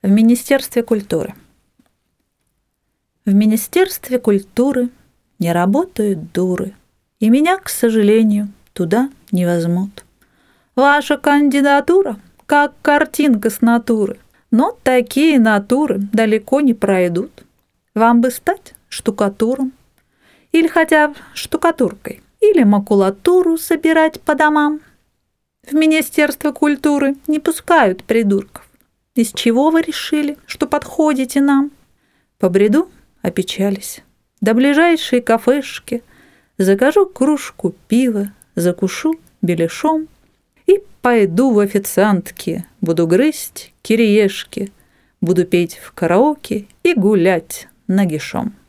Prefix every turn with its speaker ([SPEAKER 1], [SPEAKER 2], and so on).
[SPEAKER 1] В Министерстве культуры. В Министерстве культуры не работают дуры, и меня, к сожалению, туда не возьмут. Ваша кандидатура как картинка с натуры, но такие натуры далеко не пройдут. Вам бы стать штукатуром, или хотя бы штукатуркой, или макулатуру собирать по домам. В Министерство культуры не пускают придурков. Из чего вы решили, что подходите нам? Побреду опечались. До ближайшей кафешки закажу кружку пива, закушу беляшом и пойду в официантки, буду грызть кириешки, буду петь в караоке и гулять нагишом.